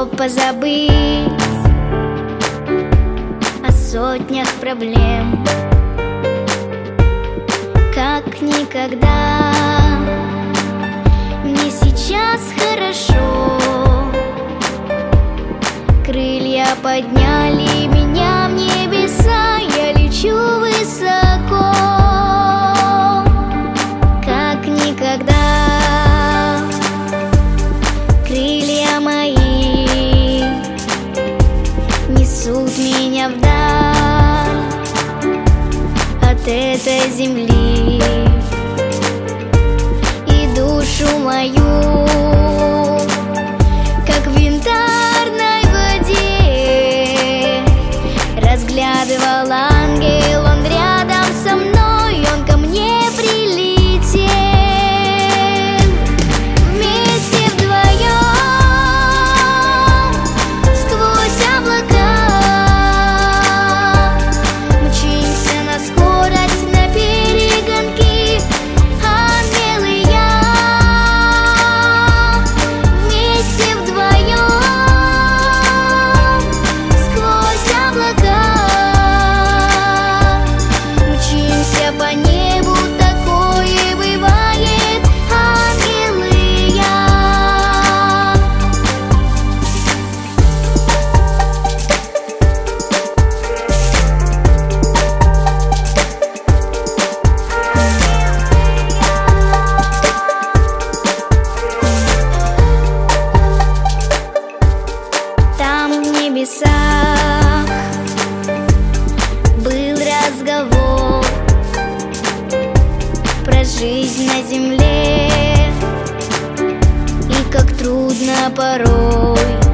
мог позабыть о сотнях проблем. Как никогда мне сейчас хорошо. Крылья подняли меня в небеса, я лечу высоко. Как никогда крылья мои несут меня вдаль от этой земли. И душу мою, как в янтарной воде, разглядывал ангел, он рядом со мной, он ко мне прилетел. Вместе вдвоем сквозь облака мчимся на скорость, на перегонки, ангел и я. Вместе вдвоем сквозь облака мчимся по небу, такое бывает, ангел и я. Там в небесах был разговор про жизнь на земле, и как трудно порой